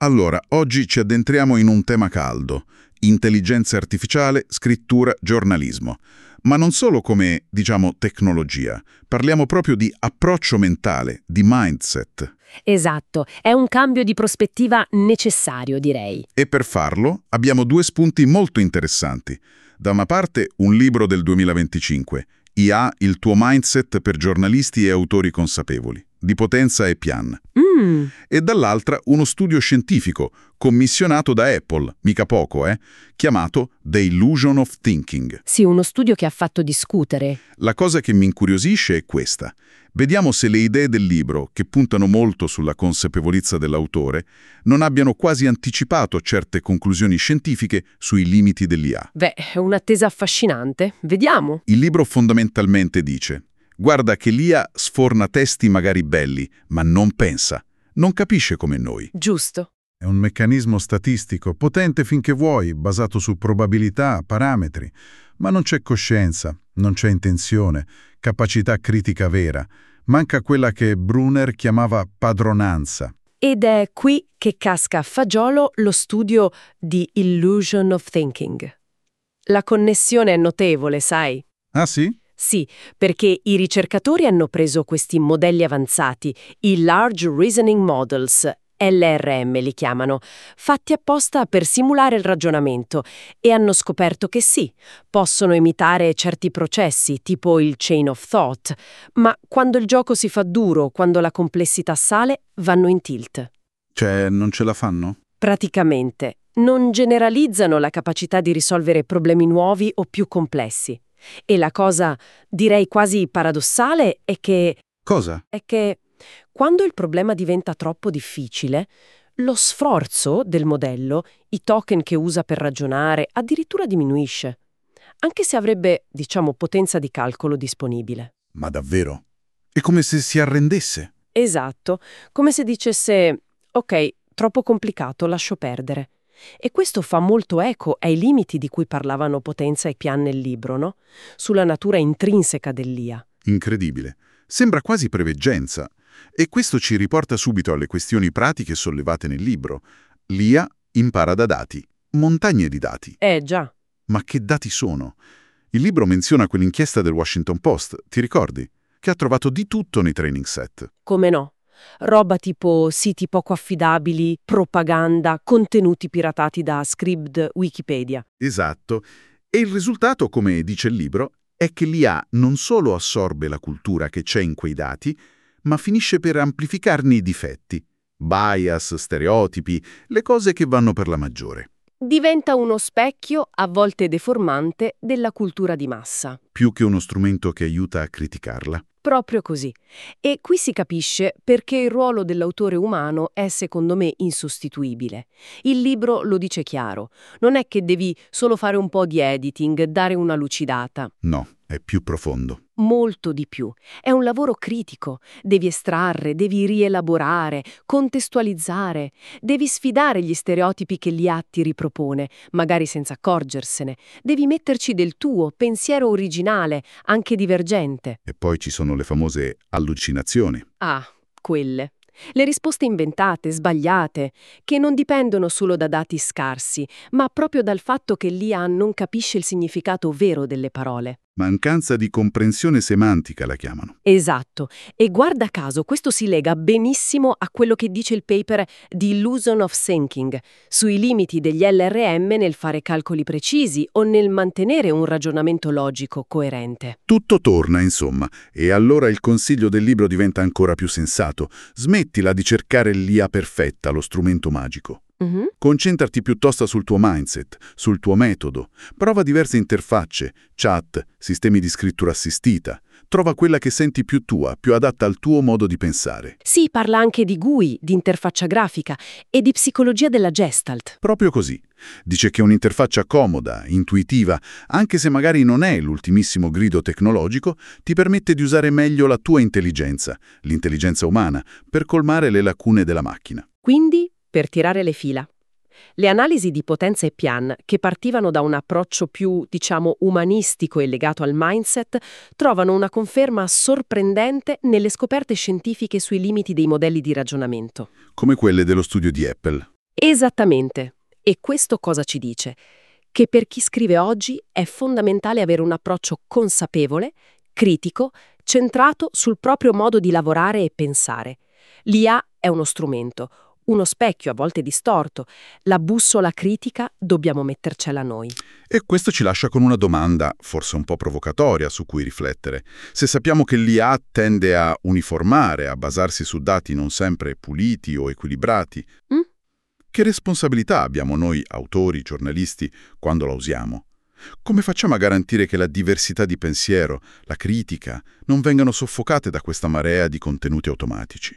Allora, oggi ci addentriamo in un tema caldo: intelligenza artificiale, scrittura, giornalismo. Ma non solo come, diciamo, tecnologia. Parliamo proprio di approccio mentale, di mindset. Esatto, è un cambio di prospettiva necessario, direi. E per farlo abbiamo due spunti molto interessanti. Da una parte un libro del 2025, IA, il tuo mindset per giornalisti e autori consapevoli, di Potenza e Pian. E dall'altra uno studio scientifico, commissionato da Apple, mica poco, chiamato The Illusion of Thinking. Sì, uno studio che ha fatto discutere. La cosa che mi incuriosisce è questa. Vediamo se le idee del libro, che puntano molto sulla consapevolezza dell'autore, non abbiano quasi anticipato certe conclusioni scientifiche sui limiti dell'IA. Beh, è un'attesa affascinante. Vediamo. Il libro fondamentalmente dice: guarda che l'IA sforna testi magari belli, ma non pensa, non capisce come noi. Giusto. È un meccanismo statistico, potente finché vuoi, basato su probabilità, parametri, ma non c'è coscienza, non c'è intenzione, capacità critica vera. Manca quella che Brunner chiamava padronanza. Ed è qui che casca a fagiolo lo studio di Illusion of Thinking. La connessione è notevole, sai? Ah sì? Sì, perché i ricercatori hanno preso questi modelli avanzati, i Large Reasoning Models, LRM li chiamano, fatti apposta per simulare il ragionamento, e hanno scoperto che sì, possono imitare certi processi, tipo il chain of thought, ma quando il gioco si fa duro, quando la complessità sale, vanno in tilt. Cioè, non ce la fanno? Praticamente, non generalizzano la capacità di risolvere problemi nuovi o più complessi. E la cosa, direi quasi paradossale, è che Cosa? quando il problema diventa troppo difficile, lo sforzo del modello, i token che usa per ragionare, addirittura diminuisce, anche se avrebbe, diciamo, potenza di calcolo disponibile. Ma davvero? È come se si arrendesse. Esatto, come se dicesse: ok, troppo complicato, lascio perdere. E questo fa molto eco ai limiti di cui parlavano Potenza e Pian nel libro, no? Sulla natura intrinseca dell'IA. Incredibile. Sembra quasi preveggenza. E questo ci riporta subito alle questioni pratiche sollevate nel libro. L'IA impara da dati, montagne di dati. Già. Ma che dati sono? Il libro menziona quell'inchiesta del Washington Post, ti ricordi? Che ha trovato di tutto nei training set. Come no? Roba tipo siti poco affidabili, propaganda, contenuti piratati da script Wikipedia. Esatto. E il risultato, come dice il libro, è che l'IA non solo assorbe la cultura che c'è in quei dati, ma finisce per amplificarne i difetti. Bias, stereotipi, le cose che vanno per la maggiore. Diventa uno specchio, a volte deformante, della cultura di massa. Più che uno strumento che aiuta a criticarla. Proprio così. E qui si capisce perché il ruolo dell'autore umano è, secondo me, insostituibile. Il libro lo dice chiaro. Non è che devi solo fare un po' di editing, dare una lucidata. No, è più profondo. Molto di più. È un lavoro critico. Devi estrarre, devi rielaborare, contestualizzare. Devi sfidare gli stereotipi che l'IA ti ripropone, magari senza accorgersene. Devi metterci del tuo pensiero originale, anche divergente. E poi ci sono le famose allucinazioni. Ah, quelle. Le risposte inventate, sbagliate, che non dipendono solo da dati scarsi, ma proprio dal fatto che l'IA non capisce il significato vero delle parole. Mancanza di comprensione semantica la chiamano. Esatto. E guarda caso, questo si lega benissimo a quello che dice il paper di Illusion of Thinking, sui limiti degli LRM nel fare calcoli precisi o nel mantenere un ragionamento logico coerente. Tutto torna, insomma, e allora il consiglio del libro diventa ancora più sensato. Smettila di cercare l'IA perfetta, lo strumento magico. Concentrati piuttosto sul tuo mindset, sul tuo metodo. Prova diverse interfacce, chat, sistemi di scrittura assistita. Trova quella che senti più tua, più adatta al tuo modo di pensare. Sì, parla anche di GUI, di interfaccia grafica e di psicologia della Gestalt. Proprio così. Dice che un'interfaccia comoda, intuitiva, anche se magari non è l'ultimissimo grido tecnologico, ti permette di usare meglio la tua intelligenza, l'intelligenza umana, per colmare le lacune della macchina. Quindi, per tirare le fila, le analisi di Potenza e Pian, che partivano da un approccio più, diciamo, umanistico e legato al mindset, trovano una conferma sorprendente nelle scoperte scientifiche sui limiti dei modelli di ragionamento. Come quelle dello studio di Apple. Esattamente. E questo cosa ci dice? Che per chi scrive oggi è fondamentale avere un approccio consapevole, critico, centrato sul proprio modo di lavorare e pensare. L'IA è uno strumento, uno specchio a volte distorto. La bussola critica dobbiamo mettercela noi. E questo ci lascia con una domanda, forse un po' provocatoria, su cui riflettere. Se sappiamo che l'IA tende a uniformare, a basarsi su dati non sempre puliti o equilibrati, che responsabilità abbiamo noi, autori, giornalisti, quando la usiamo? Come facciamo a garantire che la diversità di pensiero, la critica, non vengano soffocate da questa marea di contenuti automatici?